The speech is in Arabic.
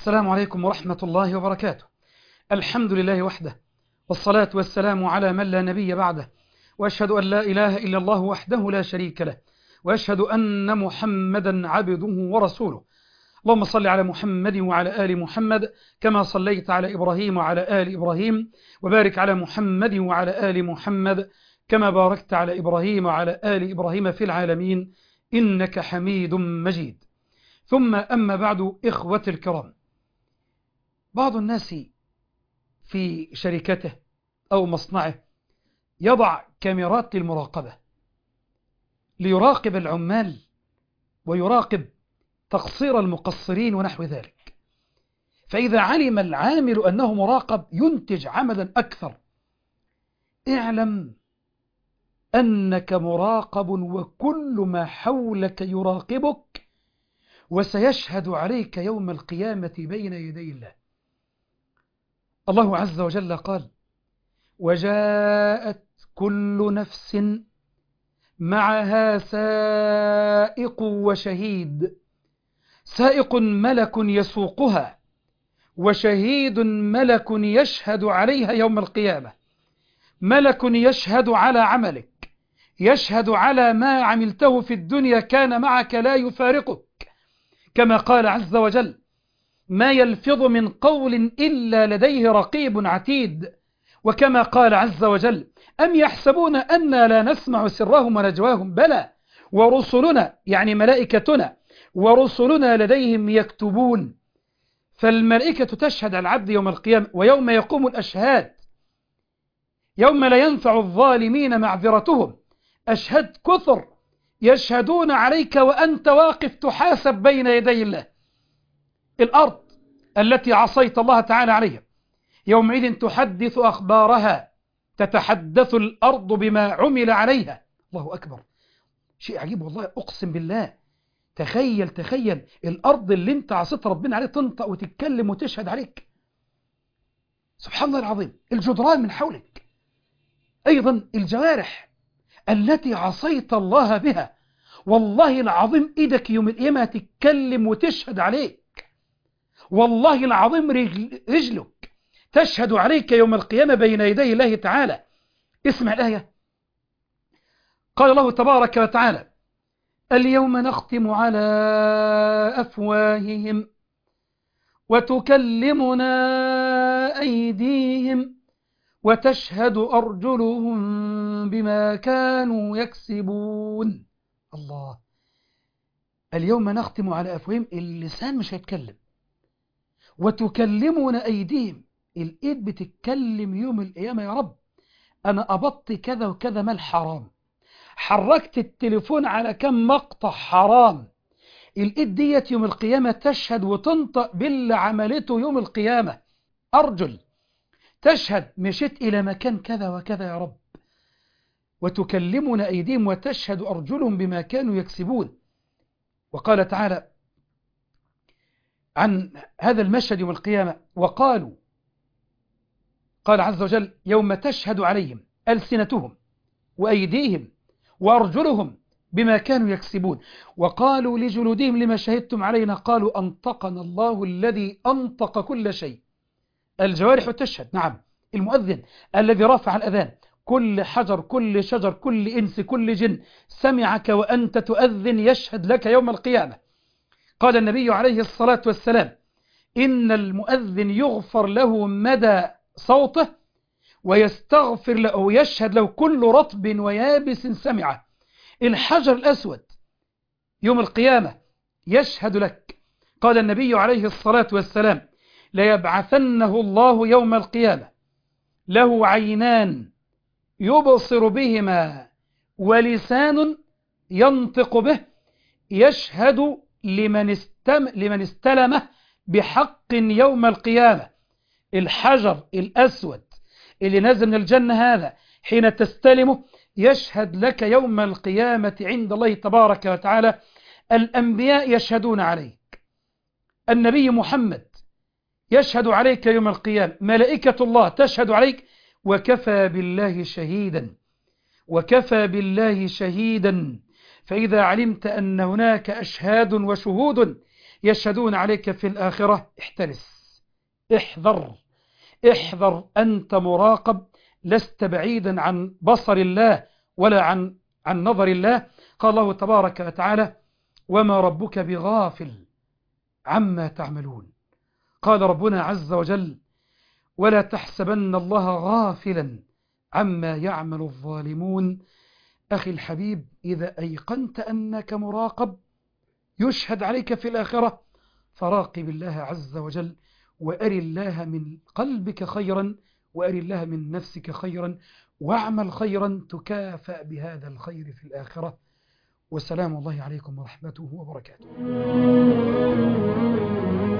السلام عليكم ورحمة الله وبركاته. الحمد لله وحده، والصلاة والسلام على من لا نبي بعده، وأشهد أن لا إله إلا الله وحده لا شريك له، وأشهد أن محمدا عبده ورسوله. اللهم صل على محمد وعلى آل محمد كما صليت على إبراهيم وعلى آل إبراهيم، وبارك على محمد وعلى آل محمد كما باركت على إبراهيم وعلى آل إبراهيم في العالمين إنك حميد مجيد. ثم أما بعد، إخوة الكرام، بعض الناس في شركته أو مصنعه يضع كاميرات للمراقبة ليراقب العمال ويراقب تقصير المقصرين ونحو ذلك، فإذا علم العامل أنه مراقب ينتج عملا أكثر. اعلم أنك مراقب وكل ما حولك يراقبك، وسيشهد عليك يوم القيامة بين يدي الله. الله عز وجل قال: وجاءت كل نفس معها سائق وشهيد، سائق ملك يسوقها، وشهيد ملك يشهد عليها يوم القيامة. ملك يشهد على عملك، يشهد على ما عملته في الدنيا، كان معك لا يفارقك، كما قال عز وجل: ما يلفظ من قول إلا لديه رقيب عتيد. وكما قال عز وجل: أم يحسبون أنا لا نسمع سرهم ونجواهم، بلى ورسلنا، يعني ملائكتنا ورسلنا لديهم يكتبون. فالملائكة تشهد على العبد يوم القيامة، ويوم يقوم الأشهاد، يوم لا ينفع الظالمين معذرتهم. أشهاد كثر يشهدون عليك وأنت واقف تحاسب بين يدي الله. الأرض التي عصيت الله تعالى عليها يومئذ تحدث أخبارها، تتحدث الأرض بما عمل عليها. الله أكبر، شيء عجيب والله، أقسم بالله. تخيل الأرض اللي انت عصيت ربنا عليه تنطق وتتكلم وتشهد عليك. سبحان الله العظيم. الجدران من حولك، أيضا الجوارح التي عصيت الله بها، والله العظيم إيدك يوم القيامة تتكلم وتشهد عليك. والله العظيم رجلك تشهد عليك يوم القيامة بين يدي الله تعالى. اسمع الآية. قال الله تبارك وتعالى: اليوم نختم على أفواههم وتكلمنا أيديهم وتشهد أرجلهم بما كانوا يكسبون. الله. اليوم نختم على أفواههم، اللسان مش هيتكلم. وتكلمنا أيديهم، الإيد بتتكلم يوم القيامة: يا رب أنا قبضت كذا وكذا مال حرام، حركت التليفون على كم مقطع حرام. الإيد ديت يوم القيامة تشهد وتنطق باللي عملته يوم القيامة. أرجل تشهد مشيت إلى مكان كذا وكذا يا رب. وتكلمنا أيديهم وتشهد أرجلهم بما كانوا يكسبون. وقال تعالى عن هذا المشهد يوم القيامة: وقالوا، قال عز وجل: يوم تشهد عليهم ألسنتهم وأيديهم وأرجلهم بما كانوا يكسبون. وقالوا لجلودهم لما شهدتم علينا، قالوا أنطقنا الله الذي أنطق كل شيء. الجوارح تشهد، نعم. المؤذن الذي رافع الأذان، كل حجر كل شجر كل إنس كل جن سمعك وأنت تؤذن يشهد لك يوم القيامة. قال النبي عليه الصلاة والسلام: إن المؤذن يغفر له مدى صوته ويستغفر له ويشهد له كل رطب ويابس سمعه. الحجر الأسود يوم القيامة يشهد لك. قال النبي عليه الصلاة والسلام: ليبعثنه الله يوم القيامة له عينان يبصر بهما ولسان ينطق به، يشهد لمن استلمه بحق يوم القيامة. الحجر الأسود اللي نزل من الجنة هذا حين تستلمه يشهد لك يوم القيامة عند الله تبارك وتعالى. الأنبياء يشهدون عليك، النبي محمد يشهد عليك يوم القيامة، ملائكة الله تشهد عليك، وكفى بالله شهيدا. وكفى بالله شهيدا. فإذا علمت أن هناك أشهاد وشهود يشهدون عليك في الآخرة، احترس، احذر، احذر، أنت مراقب، لست بعيدا عن بصر الله ولا عن نظر الله. قال الله تبارك وتعالى: وما ربك بغافل عما تعملون. قال ربنا عز وجل: ولا تحسبن الله غافلا عما يعمل الظالمون. أخي الحبيب، إذا أيقنت أنك مراقب يشهد عليك في الآخرة، فراقب الله عز وجل، وأري الله من قلبك خيرا، وأري الله من نفسك خيرا، واعمل خيرا تكافأ بهذا الخير في الآخرة. وسلام الله عليكم ورحمته وبركاته.